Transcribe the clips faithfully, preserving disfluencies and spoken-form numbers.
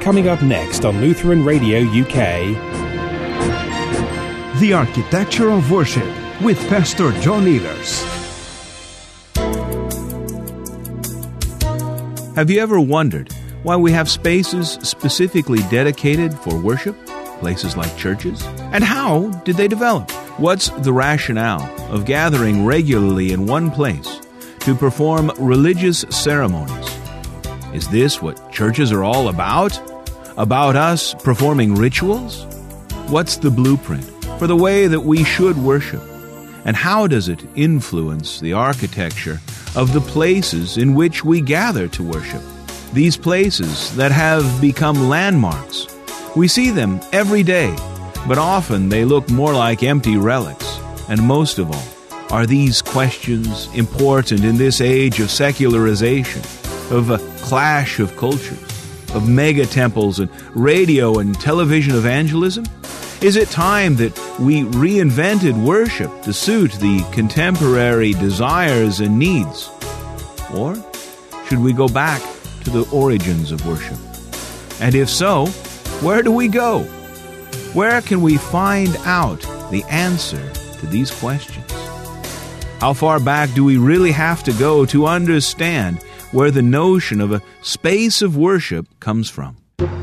Coming up next on Lutheran Radio U K. The Architecture of Worship with Pastor John Ehlers. Have you ever wondered why we have spaces specifically dedicated for worship, places like churches? And how did they develop? What's the rationale of gathering regularly in one place to perform religious ceremonies? Is this what churches are all about? About us performing rituals? What's the blueprint for the way that we should worship? And how does it influence the architecture of the places in which we gather to worship? These places that have become landmarks. We see them every day, but often they look more like empty relics. And most of all, are these questions important in this age of secularization, of a clash of cultures, of mega temples and radio and television evangelism? Is it time that we reinvented worship to suit the contemporary desires and needs? Or should we go back to the origins of worship? And if so, where do we go? Where can we find out the answer to these questions? How far back do we really have to go to understand where the notion of a space of worship comes from?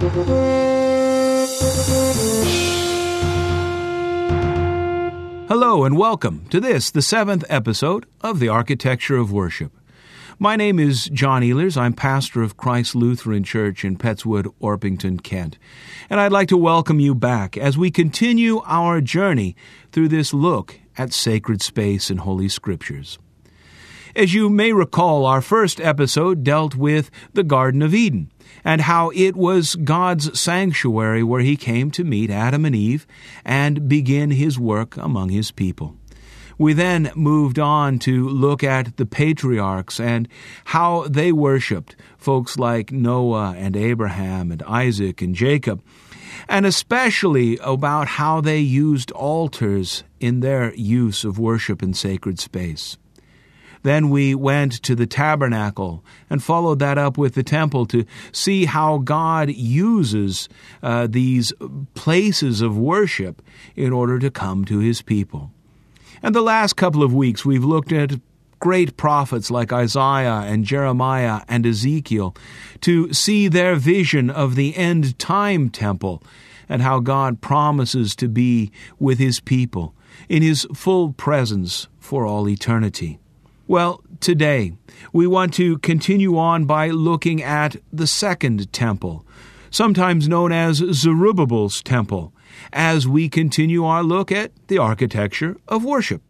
Hello and welcome to this, the seventh episode of The Architecture of Worship. My name is John Ehlers. I'm pastor of Christ Lutheran Church in Pettswood, Orpington, Kent. And I'd like to welcome you back as we continue our journey through this look at sacred space and Holy Scriptures. As you may recall, our first episode dealt with the Garden of Eden and how it was God's sanctuary where He came to meet Adam and Eve and begin His work among His people. We then moved on to look at the patriarchs and how they worshipped, folks like Noah and Abraham and Isaac and Jacob, and especially about how they used altars in their use of worship in sacred space. Then we went to the tabernacle and followed that up with the temple to see how God uses uh, these places of worship in order to come to His people. And the last couple of weeks we've looked at great prophets like Isaiah and Jeremiah and Ezekiel to see their vision of the end-time temple and how God promises to be with His people in His full presence for all eternity. Well, today we want to continue on by looking at the second temple, sometimes known as Zerubbabel's temple, as we continue our look at the architecture of worship.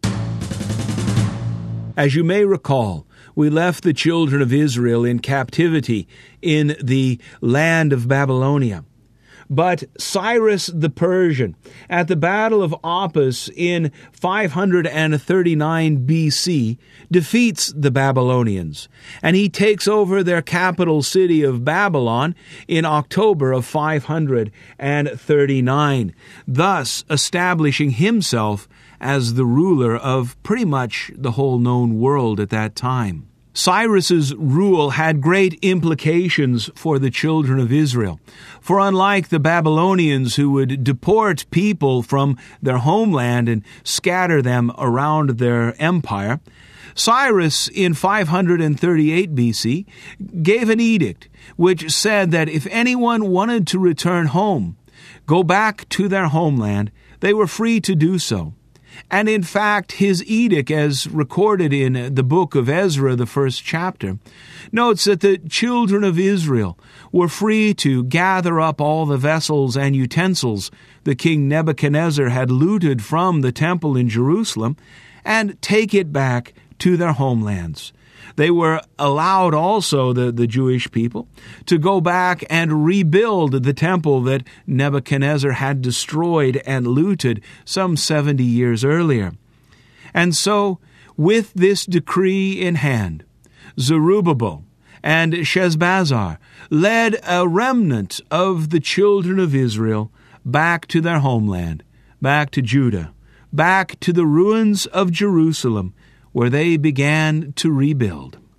As you may recall, we left the children of Israel in captivity in the land of Babylonia. But Cyrus the Persian, at the Battle of Oppas in five hundred thirty-nine B C, defeats the Babylonians, and he takes over their capital city of Babylon in October of five hundred thirty-nine, thus establishing himself as the ruler of pretty much the whole known world at that time. Cyrus's rule had great implications for the children of Israel. For unlike the Babylonians who would deport people from their homeland and scatter them around their empire, Cyrus in five hundred thirty-eight B C gave an edict which said that if anyone wanted to return home, go back to their homeland, they were free to do so. And in fact, his edict, as recorded in the book of Ezra, the first chapter, notes that the children of Israel were free to gather up all the vessels and utensils the king Nebuchadnezzar had looted from the temple in Jerusalem and take it back to their homelands. They were allowed also, the, the Jewish people, to go back and rebuild the temple that Nebuchadnezzar had destroyed and looted some seventy years earlier. And so, with this decree in hand, Zerubbabel and Sheshbazzar led a remnant of the children of Israel back to their homeland, back to Judah, back to the ruins of Jerusalem, where they began to rebuild.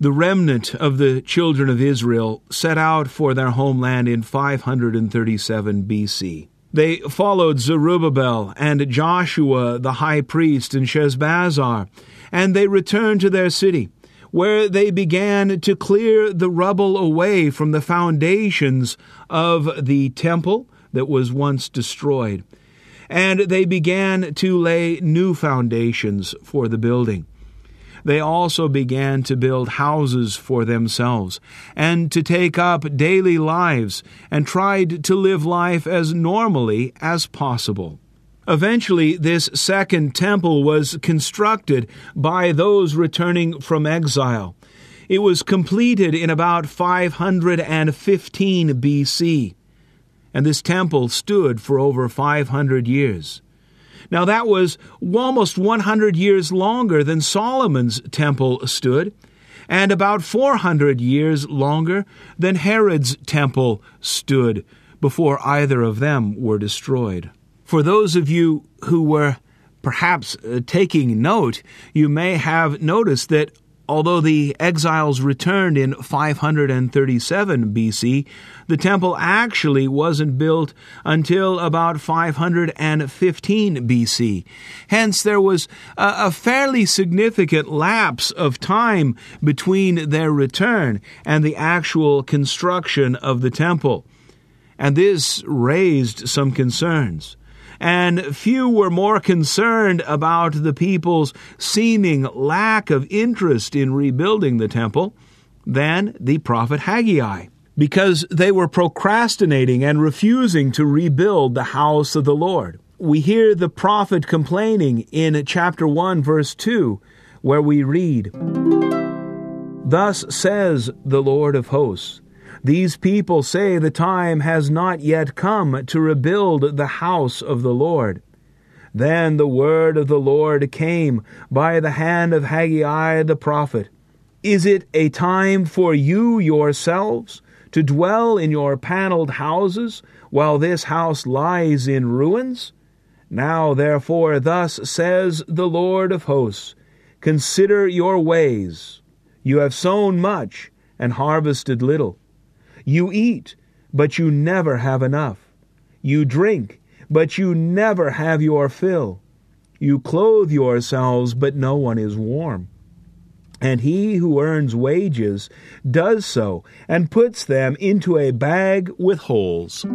The remnant of the children of Israel set out for their homeland in five hundred thirty-seven B C. They followed Zerubbabel and Joshua the high priest and Sheshbazzar, and they returned to their city, where they began to clear the rubble away from the foundations of the temple that was once destroyed. And they began to lay new foundations for the building. They also began to build houses for themselves and to take up daily lives and tried to live life as normally as possible. Eventually, this second temple was constructed by those returning from exile. It was completed in about five hundred fifteen B C, and this temple stood for over five hundred years. Now, that was almost one hundred years longer than Solomon's temple stood, and about four hundred years longer than Herod's temple stood before either of them were destroyed. For those of you who were perhaps uh, taking note, you may have noticed that although the exiles returned in five hundred thirty-seven B C, the temple actually wasn't built until about five hundred fifteen B C. Hence, there was a, a fairly significant lapse of time between their return and the actual construction of the temple. And this raised some concerns. And few were more concerned about the people's seeming lack of interest in rebuilding the temple than the prophet Haggai, because they were procrastinating and refusing to rebuild the house of the Lord. We hear the prophet complaining in chapter one, verse two, where we read, "Thus says the Lord of hosts, these people say the time has not yet come to rebuild the house of the Lord. Then the word of the Lord came by the hand of Haggai the prophet. Is it a time for you yourselves to dwell in your paneled houses while this house lies in ruins? Now therefore thus says the Lord of hosts, consider your ways. You have sown much and harvested little. You eat, but you never have enough. You drink, but you never have your fill. You clothe yourselves, but no one is warm. And he who earns wages does so, and puts them into a bag with holes."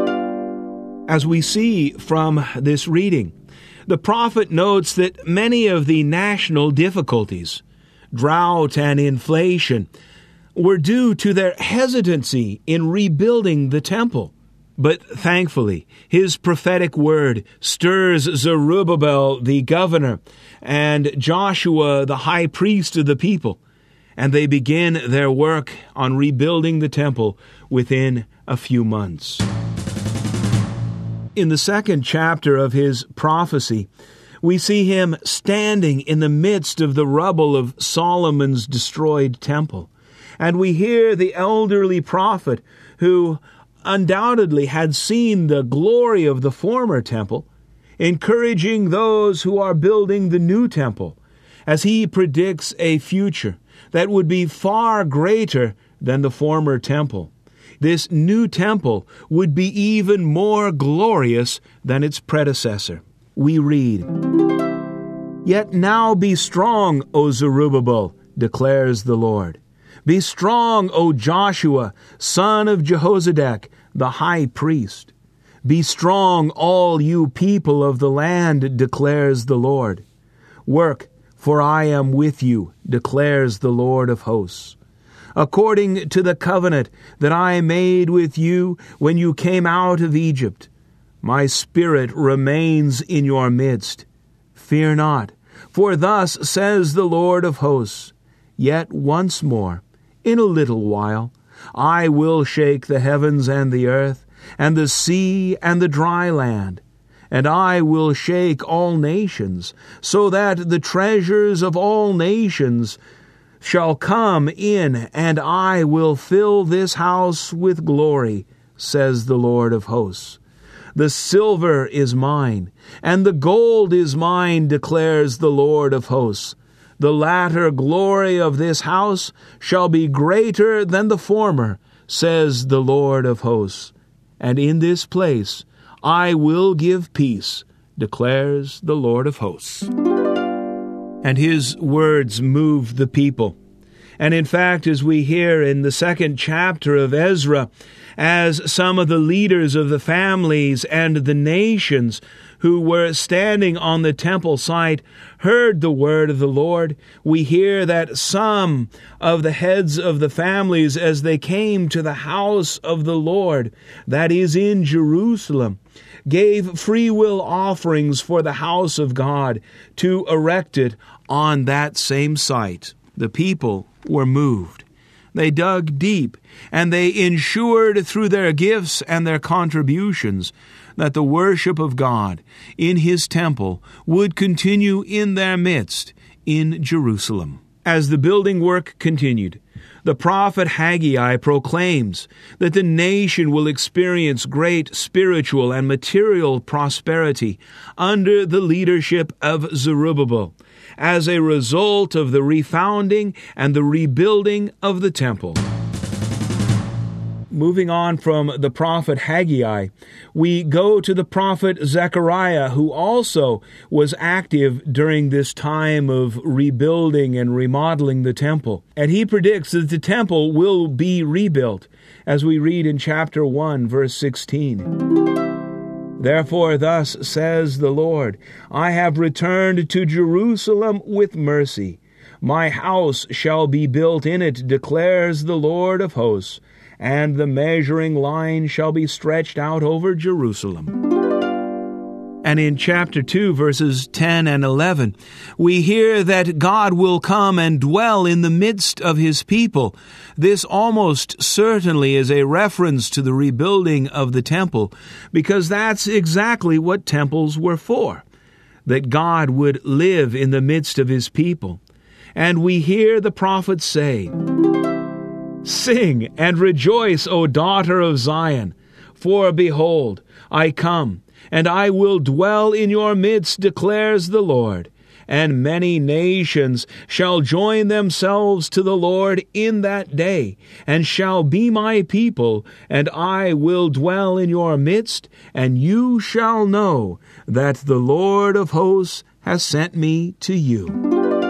As we see from this reading, the prophet notes that many of the national difficulties, drought and inflation, were due to their hesitancy in rebuilding the temple. But thankfully, his prophetic word stirs Zerubbabel the governor and Joshua the high priest of the people, and they begin their work on rebuilding the temple within a few months. In the second chapter of his prophecy, we see him standing in the midst of the rubble of Solomon's destroyed temple. And we hear the elderly prophet, who undoubtedly had seen the glory of the former temple, encouraging those who are building the new temple, as he predicts a future that would be far greater than the former temple. This new temple would be even more glorious than its predecessor. We read, "Yet now be strong, O Zerubbabel, declares the Lord. Be strong, O Joshua, son of Jehozadak, the high priest. Be strong, all you people of the land, declares the Lord. Work, for I am with you, declares the Lord of hosts. According to the covenant that I made with you when you came out of Egypt, my spirit remains in your midst. Fear not, for thus says the Lord of hosts, yet once more, in a little while, I will shake the heavens and the earth, and the sea and the dry land, and I will shake all nations, so that the treasures of all nations shall come in, and I will fill this house with glory, says the Lord of hosts. The silver is mine, and the gold is mine, declares the Lord of hosts. The latter glory of this house shall be greater than the former, says the Lord of hosts. And in this place I will give peace, declares the Lord of hosts. And his words moved the people. And in fact, as we hear in the second chapter of Ezra, as some of the leaders of the families and the nations who were standing on the temple site heard the word of the Lord, we hear that some of the heads of the families, as they came to the house of the Lord, that is in Jerusalem, gave free will offerings for the house of God to erect it on that same site. The people were moved. They dug deep, and they ensured through their gifts and their contributions that the worship of God in his temple would continue in their midst in Jerusalem. As the building work continued, the prophet Haggai proclaims that the nation will experience great spiritual and material prosperity under the leadership of Zerubbabel, as a result of the refounding and the rebuilding of the temple. Moving on from the prophet Haggai, we go to the prophet Zechariah, who also was active during this time of rebuilding and remodeling the temple. And he predicts that the temple will be rebuilt, as we read in chapter one, verse sixteen. Therefore thus says the Lord, I have returned to Jerusalem with mercy. My house shall be built in it, declares the Lord of hosts, and the measuring line shall be stretched out over Jerusalem. And in chapter two, verses ten and eleven, we hear that God will come and dwell in the midst of his people. This almost certainly is a reference to the rebuilding of the temple, because that's exactly what temples were for, that God would live in the midst of his people. And we hear the prophet say, Sing and rejoice, O daughter of Zion, for behold, I come, and I will dwell in your midst, declares the Lord. And many nations shall join themselves to the Lord in that day, and shall be my people, and I will dwell in your midst, and you shall know that the Lord of hosts has sent me to you.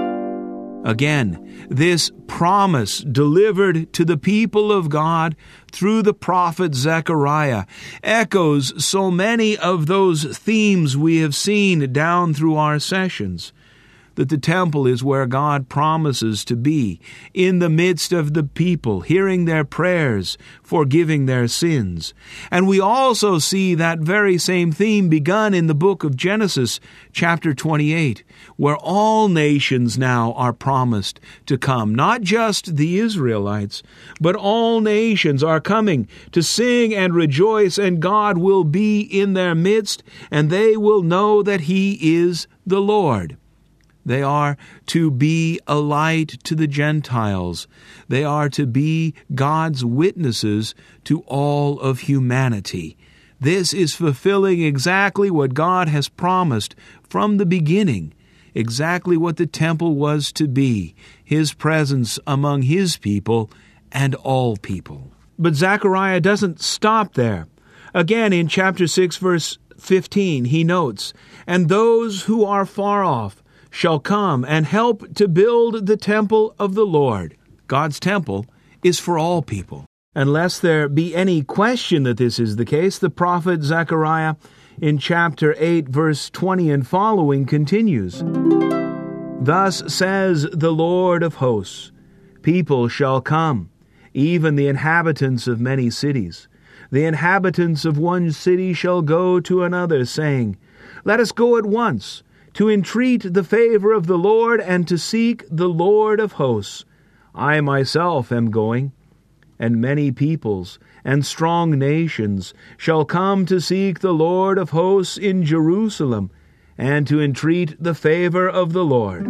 Again, this promise delivered to the people of God through the prophet Zechariah echoes so many of those themes we have seen down through our sessions, that the temple is where God promises to be, in the midst of the people, hearing their prayers, forgiving their sins. And we also see that very same theme begun in the book of Genesis, chapter twenty-eight, where all nations now are promised to come, not just the Israelites, but all nations are coming to sing and rejoice, and God will be in their midst, and they will know that he is the Lord. They are to be a light to the Gentiles. They are to be God's witnesses to all of humanity. This is fulfilling exactly what God has promised from the beginning, exactly what the temple was to be, his presence among his people and all people. But Zechariah doesn't stop there. Again, in chapter six, verse fifteen, he notes, And those who are far off shall come and help to build the temple of the Lord. God's temple is for all people. Unless there be any question that this is the case, the prophet Zechariah in chapter eight, verse twenty and following continues, Thus says the Lord of hosts, People shall come, even the inhabitants of many cities. The inhabitants of one city shall go to another, saying, Let us go at once, to entreat the favor of the Lord, and to seek the Lord of hosts. I myself am going, and many peoples and strong nations shall come to seek the Lord of hosts in Jerusalem, and to entreat the favor of the Lord.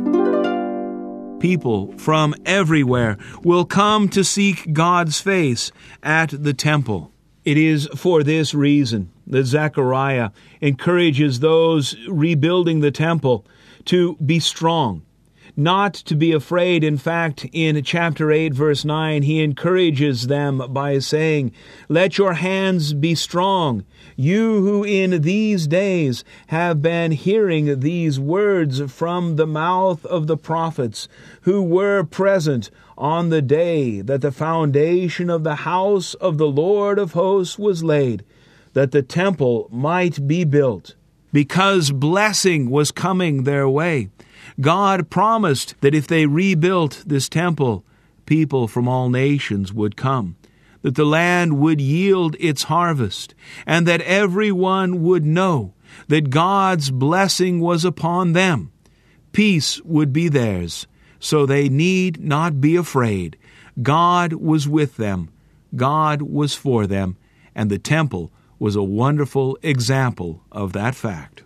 People from everywhere will come to seek God's face at the temple. It is for this reason that Zechariah encourages those rebuilding the temple to be strong, not to be afraid. In fact, in chapter eight, verse nine, he encourages them by saying, "Let your hands be strong, you who in these days have been hearing these words from the mouth of the prophets, who were present on the day that the foundation of the house of the Lord of hosts was laid, that the temple might be built." Because blessing was coming their way, God promised that if they rebuilt this temple, people from all nations would come, that the land would yield its harvest, and that everyone would know that God's blessing was upon them. Peace would be theirs, so they need not be afraid. God was with them, God was for them, and the temple was a wonderful example of that fact.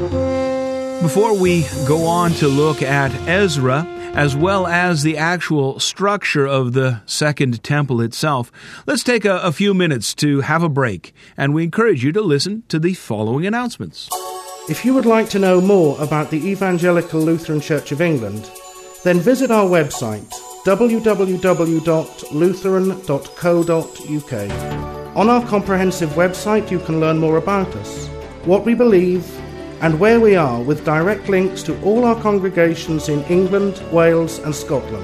Before we go on to look at Ezra, as well as the actual structure of the Second Temple itself, let's take a, a few minutes to have a break, and we encourage you to listen to the following announcements. If you would like to know more about the Evangelical Lutheran Church of England, then visit our website, w w w dot lutheran dot co dot u k. On our comprehensive website, you can learn more about us, what we believe, and where we are, with direct links to all our congregations in England, Wales, and Scotland.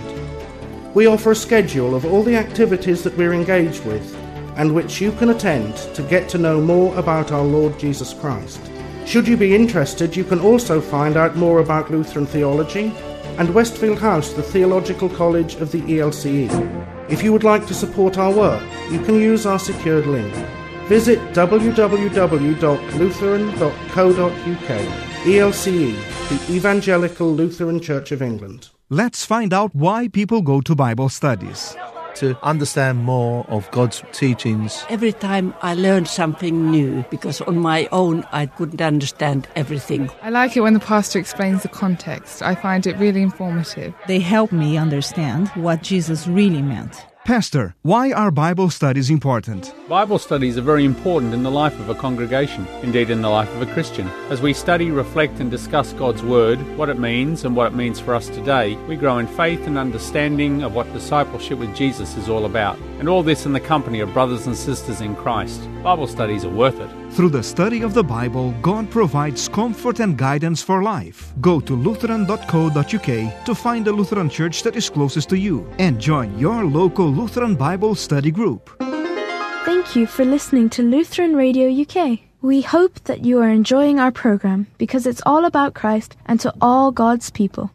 We offer a schedule of all the activities that we're engaged with, and which you can attend to get to know more about our Lord Jesus Christ. Should you be interested, you can also find out more about Lutheran theology and Westfield House, the theological college of the E L C E. If you would like to support our work, you can use our secured link. Visit w w w dot lutheran dot co dot u k. E L C E, the Evangelical Lutheran Church of England. Let's find out why people go to Bible studies. To understand more of God's teachings. Every time I learned something new, because on my own I couldn't understand everything. I like it when the pastor explains the context. I find it really informative. They help me understand what Jesus really meant. Pastor, why are Bible studies important? Bible studies are very important in the life of a congregation, indeed in the life of a Christian. As we study, reflect and discuss God's Word, what it means and what it means for us today, we grow in faith and understanding of what discipleship with Jesus is all about. And all this in the company of brothers and sisters in Christ. Bible studies are worth it. Through the study of the Bible, God provides comfort and guidance for life. Go to lutheran dot co dot u k to find a Lutheran church that is closest to you and join your local Lutheran Bible study group. Thank you for listening to Lutheran Radio U K. We hope that you are enjoying our program because it's all about Christ and to all God's people.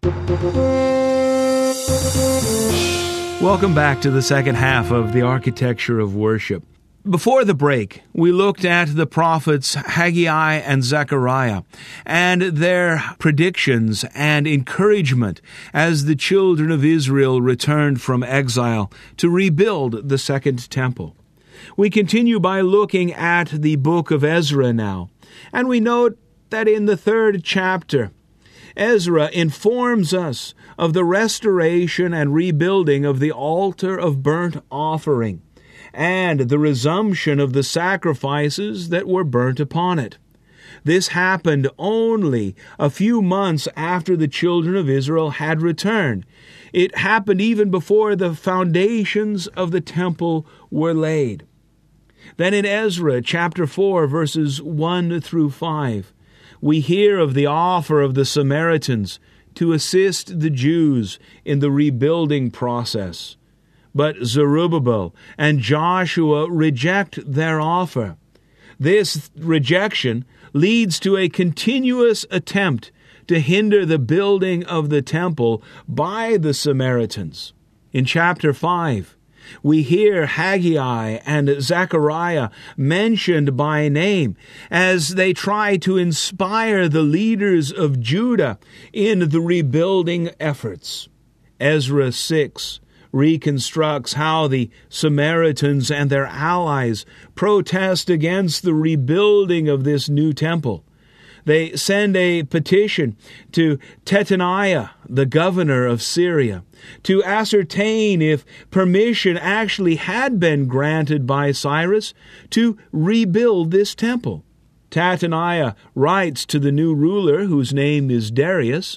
Welcome back to the second half of the Architecture of Worship. Before the break, we looked at the prophets Haggai and Zechariah and their predictions and encouragement as the children of Israel returned from exile to rebuild the Second Temple. We continue by looking at the book of Ezra now, and we note that in the third chapter, Ezra informs us of the restoration and rebuilding of the altar of burnt offering, and the resumption of the sacrifices that were burnt upon it. This happened only a few months after the children of Israel had returned. It happened even before the foundations of the temple were laid. Then in Ezra chapter four, verses one through five, we hear of the offer of the Samaritans to assist the Jews in the rebuilding process. But Zerubbabel and Joshua reject their offer. This rejection leads to a continuous attempt to hinder the building of the temple by the Samaritans. In chapter five, we hear Haggai and Zechariah mentioned by name as they try to inspire the leaders of Judah in the rebuilding efforts. Ezra six reconstructs how the Samaritans and their allies protest against the rebuilding of this new temple. They send a petition to Tetaniah, the governor of Syria, to ascertain if permission actually had been granted by Cyrus to rebuild this temple. Tataniah writes to the new ruler, whose name is Darius,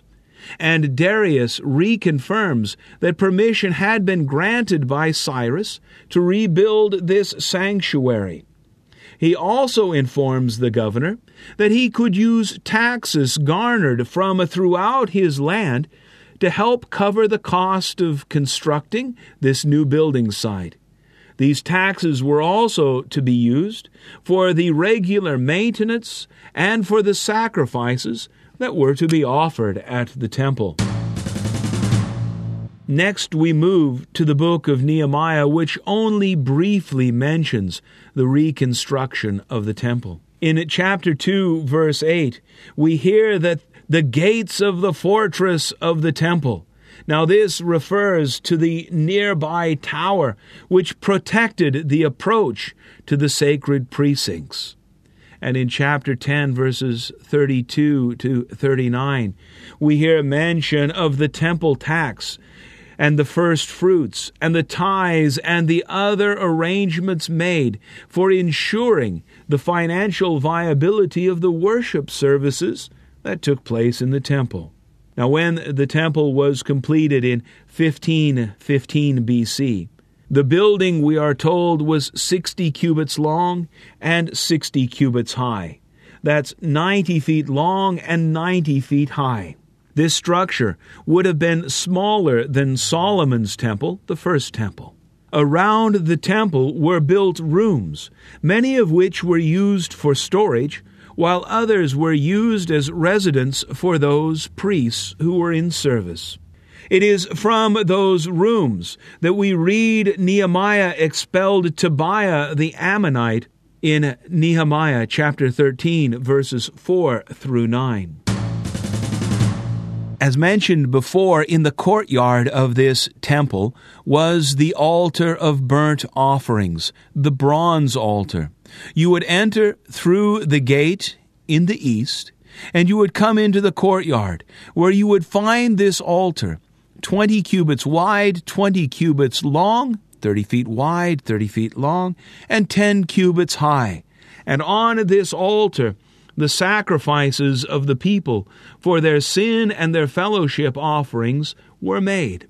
and Darius reconfirms that permission had been granted by Cyrus to rebuild this sanctuary. He also informs the governor that he could use taxes garnered from throughout his land to help cover the cost of constructing this new building site. These taxes were also to be used for the regular maintenance and for the sacrifices that were to be offered at the temple. Next, we move to the book of Nehemiah, which only briefly mentions the reconstruction of the temple. In chapter two, verse eight, we hear that the gates of the fortress of the temple. Now this refers to the nearby tower which protected the approach to the sacred precincts. And in chapter ten, verses thirty-two to thirty-nine, we hear mention of the temple tax and the first fruits and the tithes and the other arrangements made for ensuring the financial viability of the worship services that took place in the temple. Now, when the temple was completed in fifteen fifteen B C, the building, we are told, was sixty cubits long and sixty cubits high. That's ninety feet long and ninety feet high. This structure would have been smaller than Solomon's temple, the first temple. Around the temple were built rooms, many of which were used for storage, while others were used as residence for those priests who were in service. It is from those rooms that we read Nehemiah expelled Tobiah the Ammonite in Nehemiah chapter thirteen, verses four through nine. As mentioned before, in the courtyard of this temple was the altar of burnt offerings, the bronze altar. You would enter through the gate in the east, and you would come into the courtyard, where you would find this altar, twenty cubits wide, twenty cubits long, thirty feet wide, thirty feet long, and ten cubits high. And on this altar, the sacrifices of the people for their sin and their fellowship offerings were made.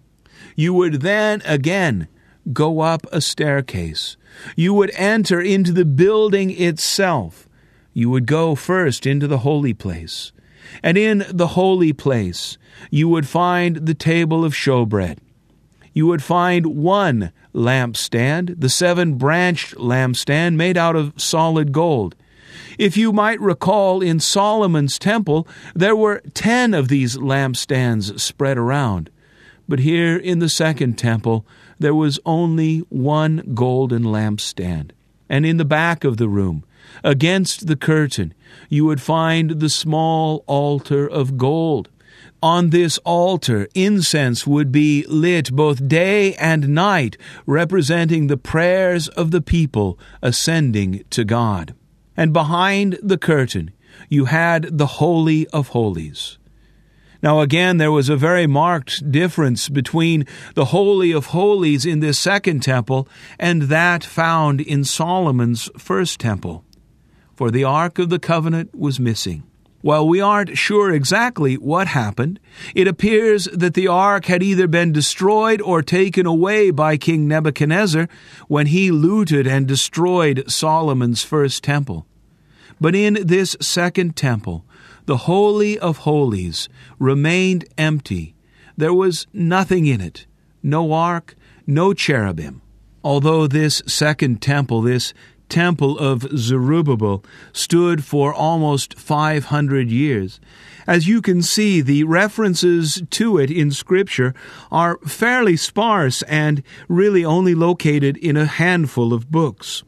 You would then again go up a staircase. You would enter into the building itself. You would go first into the holy place. And in the holy place, you would find the table of showbread. You would find one lampstand, the seven-branched lampstand made out of solid gold. If you might recall, in Solomon's temple, there were ten of these lampstands spread around. But here in the second temple, there was only one golden lampstand. And in the back of the room, against the curtain, you would find the small altar of gold. On this altar, incense would be lit both day and night, representing the prayers of the people ascending to God. And behind the curtain, you had the Holy of Holies. Now again, there was a very marked difference between the Holy of Holies in this second temple and that found in Solomon's first temple. For the Ark of the Covenant was missing. While we aren't sure exactly what happened, it appears that the ark had either been destroyed or taken away by King Nebuchadnezzar when he looted and destroyed Solomon's first temple. But in this second temple, the Holy of Holies remained empty. There was nothing in it, no ark, no cherubim. Although this second temple, this temple of Zerubbabel, stood for almost five hundred years. As you can see, the references to it in Scripture are fairly sparse and really only located in a handful of books.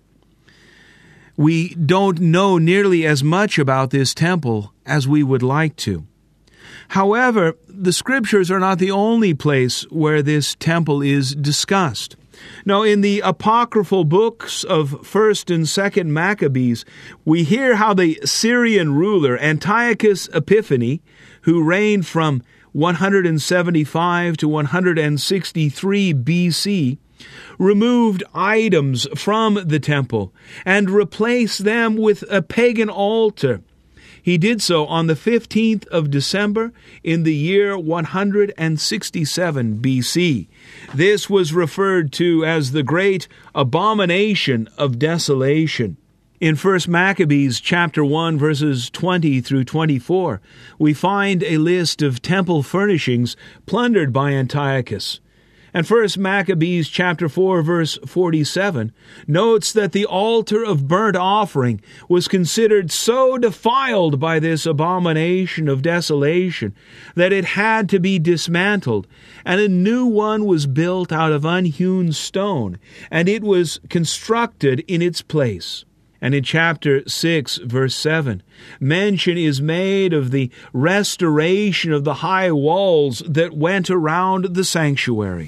We don't know nearly as much about this temple as we would like to. However, the Scriptures are not the only place where this temple is discussed. Now, in the apocryphal books of First and Second Maccabees, we hear how the Syrian ruler Antiochus Epiphanes, who reigned from one hundred seventy-five to one hundred sixty-three B C, removed items from the temple and replaced them with a pagan altar. He did so on the fifteenth of December in the year one hundred sixty-seven B C. This was referred to as the Great Abomination of Desolation. In First Maccabees chapter one, verses twenty through twenty-four, we find a list of temple furnishings plundered by Antiochus. And First Maccabees chapter four, verse forty-seven, notes that the altar of burnt offering was considered so defiled by this abomination of desolation that it had to be dismantled, and a new one was built out of unhewn stone, and it was constructed in its place. And in chapter six, verse seven, mention is made of the restoration of the high walls that went around the sanctuary.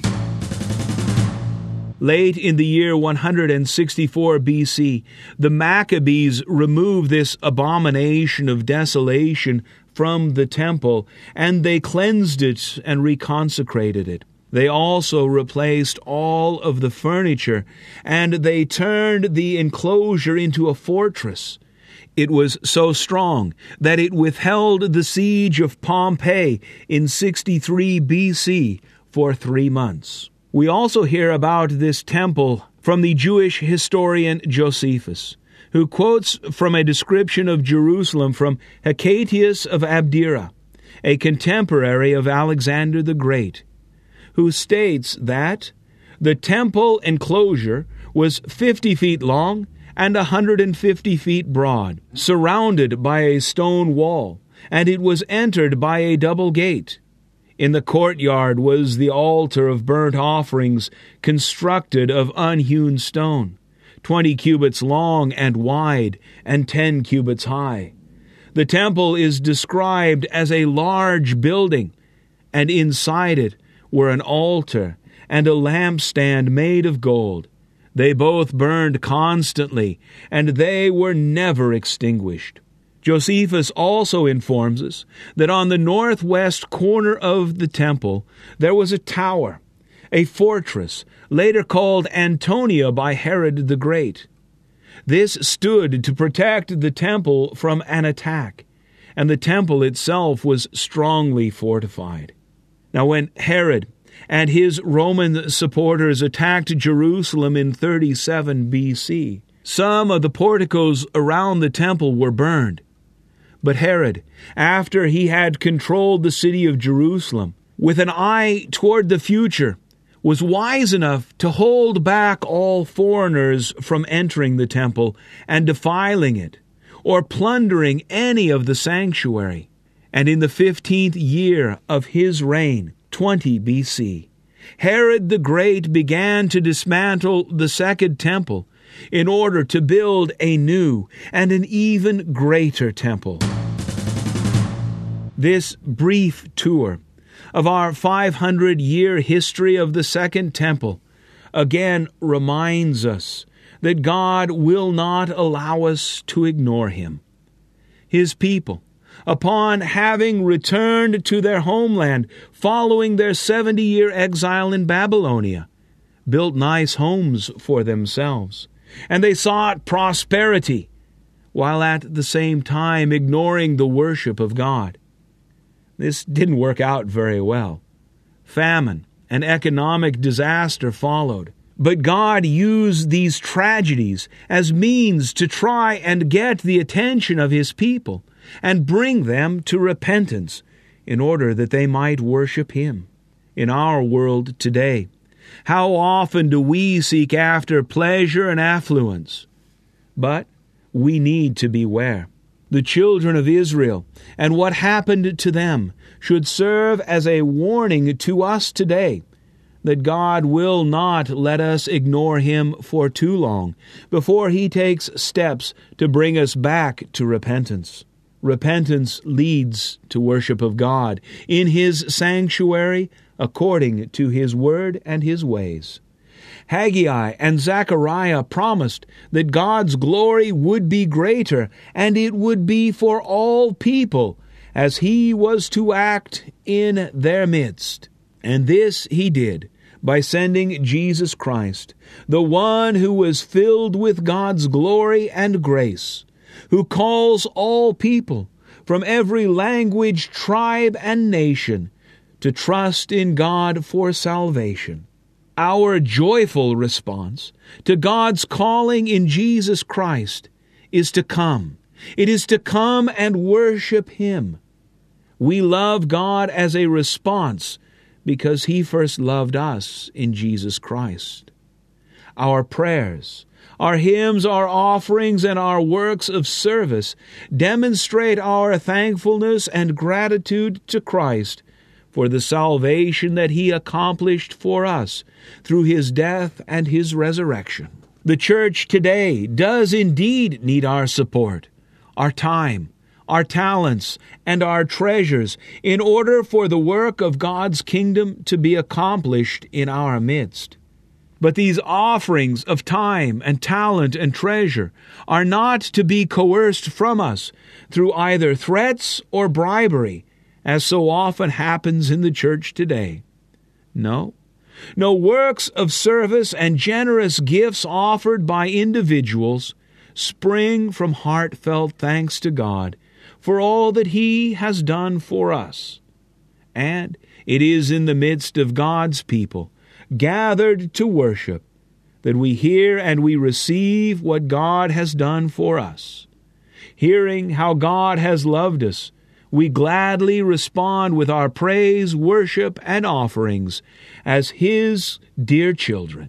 Late in the year one hundred sixty-four B C, the Maccabees removed this abomination of desolation from the temple, and they cleansed it and reconsecrated it. They also replaced all of the furniture, and they turned the enclosure into a fortress. It was so strong that it withheld the siege of Pompeii in sixty-three B C for three months. We also hear about this temple from the Jewish historian Josephus, who quotes from a description of Jerusalem from Hecatius of Abdera, a contemporary of Alexander the Great, who states that the temple enclosure was fifty feet long and one hundred fifty feet broad, surrounded by a stone wall, and it was entered by a double gate. In the courtyard was the altar of burnt offerings, constructed of unhewn stone, twenty cubits long and wide, and ten cubits high. The temple is described as a large building, and inside it were an altar and a lampstand made of gold. They both burned constantly, and they were never extinguished. Josephus also informs us that on the northwest corner of the temple there was a tower, a fortress, later called Antonia by Herod the Great. This stood to protect the temple from an attack, and the temple itself was strongly fortified. Now when Herod and his Roman supporters attacked Jerusalem in thirty-seven B C, some of the porticos around the temple were burned. But Herod, after he had controlled the city of Jerusalem, with an eye toward the future, was wise enough to hold back all foreigners from entering the temple and defiling it, or plundering any of the sanctuary. And in the fifteenth year of his reign, twenty B C, Herod the Great began to dismantle the second temple in order to build a new and an even greater temple. This brief tour of our five hundred year history of the Second Temple again reminds us that God will not allow us to ignore Him. His people, upon having returned to their homeland following their seventy year exile in Babylonia, built nice homes for themselves, and they sought prosperity, while at the same time ignoring the worship of God. This didn't work out very well. Famine and economic disaster followed. But God used these tragedies as means to try and get the attention of His people and bring them to repentance in order that they might worship Him. In our world today, how often do we seek after pleasure and affluence? But we need to beware. The children of Israel and what happened to them should serve as a warning to us today that God will not let us ignore Him for too long before He takes steps to bring us back to repentance. Repentance leads to worship of God in His sanctuary according to His word and His ways. Haggai and Zechariah promised that God's glory would be greater, and it would be for all people, as He was to act in their midst. And this He did by sending Jesus Christ, the one who was filled with God's glory and grace, who calls all people from every language, tribe, and nation to trust in God for salvation. Our joyful response to God's calling in Jesus Christ is to come. It is to come and worship Him. We love God as a response because He first loved us in Jesus Christ. Our prayers, our hymns, our offerings, and our works of service demonstrate our thankfulness and gratitude to Christ for the salvation that He accomplished for us through His death and His resurrection. The church today does indeed need our support, our time, our talents, and our treasures in order for the work of God's kingdom to be accomplished in our midst. But these offerings of time and talent and treasure are not to be coerced from us through either threats or bribery, as so often happens in the church today. No, no works of service and generous gifts offered by individuals spring from heartfelt thanks to God for all that He has done for us. And it is in the midst of God's people, gathered to worship, that we hear and we receive what God has done for us. Hearing how God has loved us, we gladly respond with our praise, worship, and offerings as His dear children.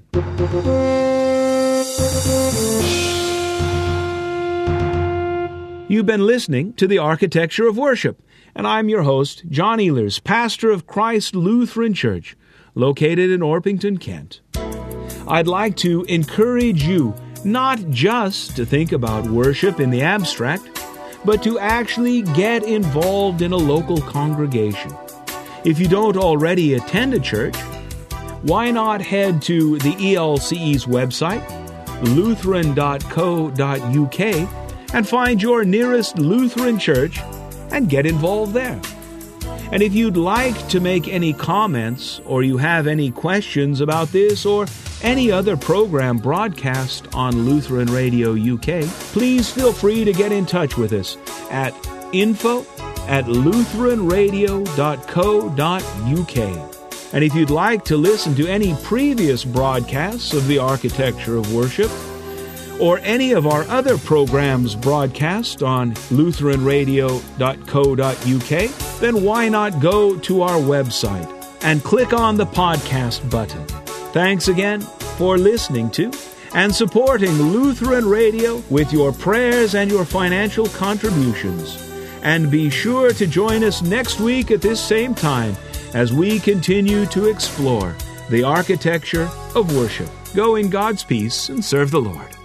You've been listening to The Architecture of Worship, and I'm your host, John Ehlers, pastor of Christ Lutheran Church, located in Orpington, Kent. I'd like to encourage you not just to think about worship in the abstract, but to actually get involved in a local congregation. If you don't already attend a church, why not head to the E L C E's website, lutheran dot co dot U K, and find your nearest Lutheran church and get involved there. And if you'd like to make any comments or you have any questions about this or any other program broadcast on Lutheran Radio U K, please feel free to get in touch with us at info at lutheran radio dot co dot U K. And if you'd like to listen to any previous broadcasts of The Architecture of Worship, or any of our other programs broadcast on lutheran radio dot co dot U K, then why not go to our website and click on the podcast button. Thanks again for listening to and supporting Lutheran Radio with your prayers and your financial contributions. And be sure to join us next week at this same time as we continue to explore the architecture of worship. Go in God's peace and serve the Lord.